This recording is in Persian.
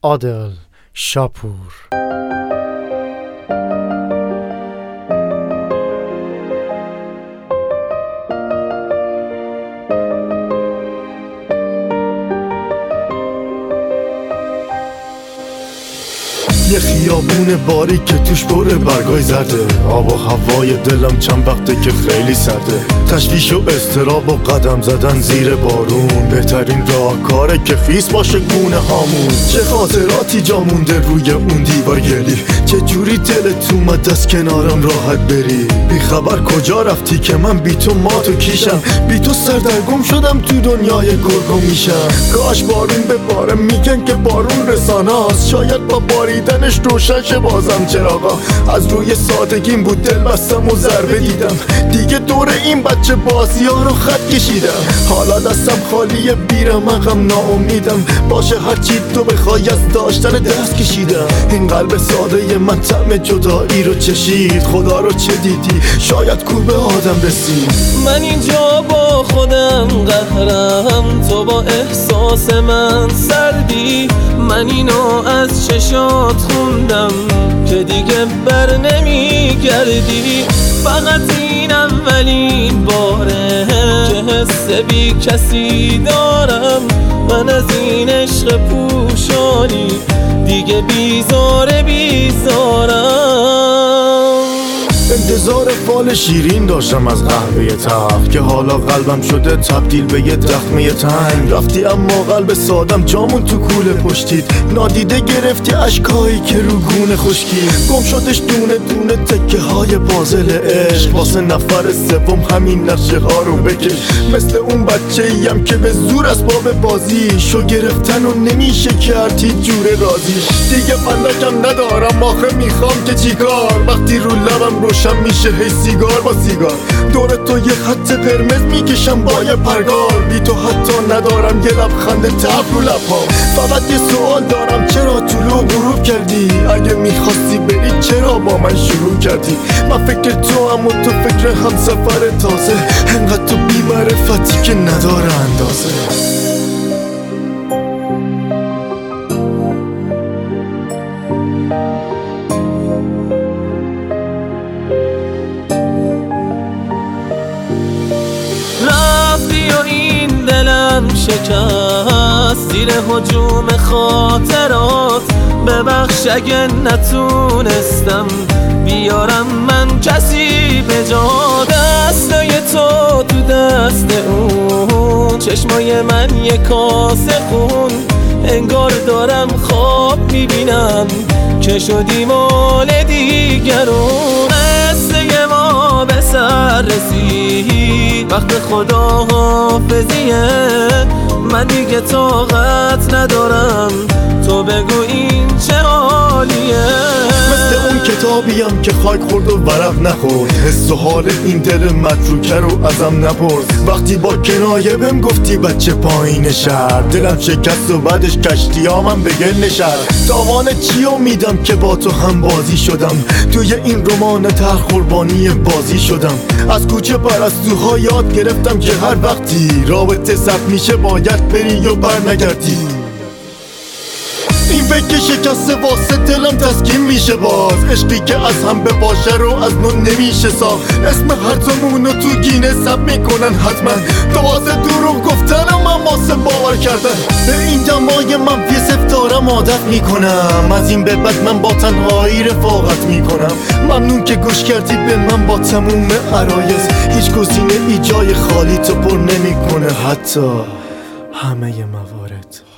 عادل شاپور. یه خیابون باری که توش پر برگای زرده، آب و هوای دلم چند وقته که خیلی سرده، تشویش و اضطراب و قدم زدن زیر بارون، بهترین راهکاره که خیس باشه گونه هامون. چه خاطراتی جا مونده روی اون دیوار گلی، چه جوری دلت اومد از کنارم راحت بری، بی خبر کجا رفتی که من بی تو مات و کیشم، بی تو سردرگم شدم تو دنیای گرگم میشم. کاش بارون به باره، میگن که بارون رسانه هست، شاید با باریدنش روشن شه بازم چراغا. از روی سادگیم بود دل بستم و ضربه دیدم، دیگه دور این بچه بازی ها رو خط کشیدم. حالا دستم خالیه، بیرمقم ناامیدم، باشه هرچی تو بخوای از داشتن دست کشیدم. این قلب ساده من طعم جدایی رو چشید، خدا رو چه دیدی شاید کور به آدم رسید. من اینجا با خودم قهرم، تو با احساس من سردی، من اینو از چشات خوندم که دیگه بر نمیگردی. فقط این اولین باره که حس بی کسی دارم، من از این عشق پوشانی دیگه بیزارم. انتظار فال شیرین داشتم از قهوه تلخ، که حالا قلبم شده تبدیل به یه دخمه تنگ. رفتی اما قلب سادم جامون تو کوله پشتید، نادیده گرفتی اشکایی که رو گونه خشکی. گم شدش دونه دونه تکه های پازل عشق، واسه نفر سوم همین نقشه ها رو بکش. مثل اون بچه ایم که به زور اسباب بازی شو گرفتن و نمیشه کردی جور رازیش. دیگه فندکم ندارم آخه میخوام که چیکار، وقتی رو لبم روشن میشه هی سیگار با سیگار. دور تو یه خط قرمز میکشم با یه پرگار، بی تو حتی ندارم یه لبخند تلخ رو لبها. فقط یه سوال دارم، چرا طلوع غروب کردی؟ اگه میخواستی بری چرا با من شروع کردی؟ من فکر تو هم و تو فکر همسفر تازه، انقدر تو بی معرفتی که نداره اندازه. دلم شکست زیر هجوم خاطرات، ببخش اگه نتونستم بیارم من کسی به جا. دستای تو تو دست اون، چشمای من یه کاسه خون، انگار دارم خواب میبینم که شدی مال دیگرون. قصه ما به سر رسید، وقت خدا حافظیه، من دیگه طاقت ندارم تو بگو این چه حالیه. مثل اون کتابیم که خاک خورد و ورق نخورد، حس و حال این دل متروکه رو ازم نپرس. وقتی با کنایه بهم گفتی بچه پایین شهر، دلم شکست و بعدش کشتیامم به گل نشست. تاوان چیو میدم که با تو هم بازی شدم، توی این رمان تلخ قربانی بازی شدم. از کوچه پرستوها یاد گرفتم که هر وقتی رابطه سخت میشه باید بری و بر نگردی. این فکر شکسته واسه دلم تسکین میشه باز، عشقی که از هم به باشه رو از نو نمیشه ساخت. اسم هر دومونو تو گینه ثبت میکنن حتما، دوازه دروغ گفتن و من واسه باور کردن. به این دمای من صفر دارم عادت میکنم، از این به بعد من با تنهایی رفاقت میکنم. ممنون که گوش کردی به من با تموم عرایض، هیچ گزینه ای جای خالی تو پر نمیکنه، حتی همه موارد.